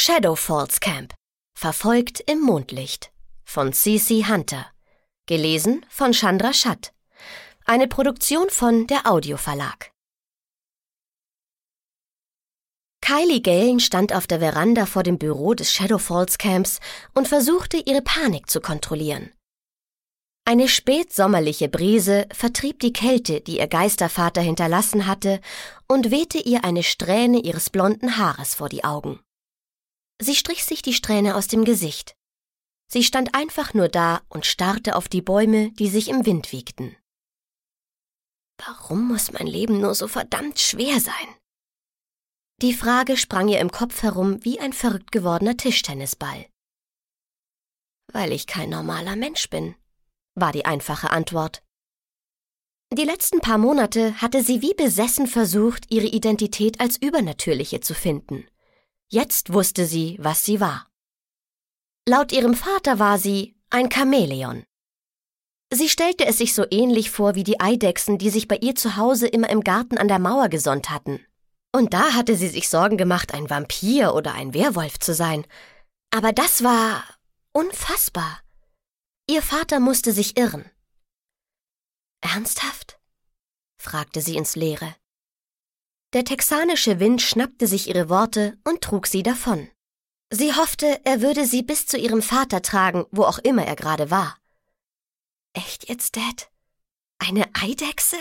Shadow Falls Camp. Verfolgt im Mondlicht. Von C.C. Hunter. Gelesen von Chandra Schatt. Eine Produktion von der Audio Verlag. Kylie Galen stand auf der Veranda vor dem Büro des Shadow Falls Camps und versuchte, ihre Panik zu kontrollieren. Eine spätsommerliche Brise vertrieb die Kälte, die ihr Geistervater hinterlassen hatte, und wehte ihr eine Strähne ihres blonden Haares vor die Augen. Sie strich sich die Strähne aus dem Gesicht. Sie stand einfach nur da und starrte auf die Bäume, die sich im Wind wiegten. Warum muss mein Leben nur so verdammt schwer sein? Die Frage sprang ihr im Kopf herum wie ein verrückt gewordener Tischtennisball. Weil ich kein normaler Mensch bin, war die einfache Antwort. Die letzten paar Monate hatte sie wie besessen versucht, ihre Identität als Übernatürliche zu finden. Jetzt wusste sie, was sie war. Laut ihrem Vater war sie ein Chamäleon. Sie stellte es sich so ähnlich vor wie die Eidechsen, die sich bei ihr zu Hause immer im Garten an der Mauer gesonnt hatten. Und da hatte sie sich Sorgen gemacht, ein Vampir oder ein Werwolf zu sein. Aber das war unfassbar. Ihr Vater musste sich irren. »Ernsthaft?« fragte sie ins Leere. Der texanische Wind schnappte sich ihre Worte und trug sie davon. Sie hoffte, er würde sie bis zu ihrem Vater tragen, wo auch immer er gerade war. »Echt jetzt, Dad? Eine Eidechse?«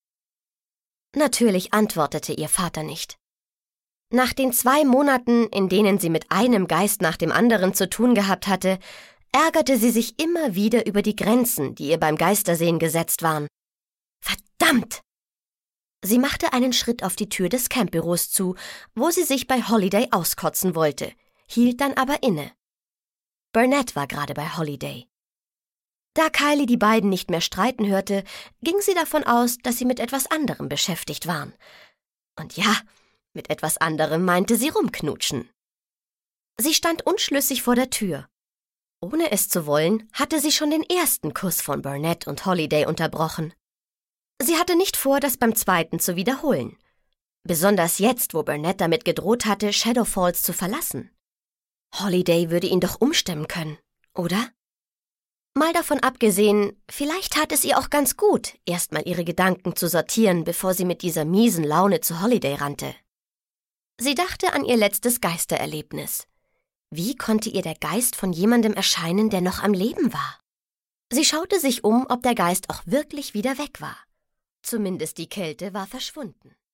Natürlich antwortete ihr Vater nicht. Nach den 2 Monaten, in denen sie mit einem Geist nach dem anderen zu tun gehabt hatte, ärgerte sie sich immer wieder über die Grenzen, die ihr beim Geistersehen gesetzt waren. Verdammt! Sie machte einen Schritt auf die Tür des Campbüros zu, wo sie sich bei Holiday auskotzen wollte, hielt dann aber inne. Burnett war gerade bei Holiday. Da Kylie die beiden nicht mehr streiten hörte, ging sie davon aus, dass sie mit etwas anderem beschäftigt waren. Und ja, mit etwas anderem meinte sie rumknutschen. Sie stand unschlüssig vor der Tür. Ohne es zu wollen, hatte sie schon den ersten Kuss von Burnett und Holiday unterbrochen. Sie hatte nicht vor, das beim zweiten zu wiederholen. Besonders jetzt, wo Burnett damit gedroht hatte, Shadow Falls zu verlassen. Holiday würde ihn doch umstimmen können, oder? Mal davon abgesehen, vielleicht tat es ihr auch ganz gut, erstmal ihre Gedanken zu sortieren, bevor sie mit dieser miesen Laune zu Holiday rannte. Sie dachte an ihr letztes Geistererlebnis. Wie konnte ihr der Geist von jemandem erscheinen, der noch am Leben war? Sie schaute sich um, ob der Geist auch wirklich wieder weg war. Zumindest die Kälte war verschwunden.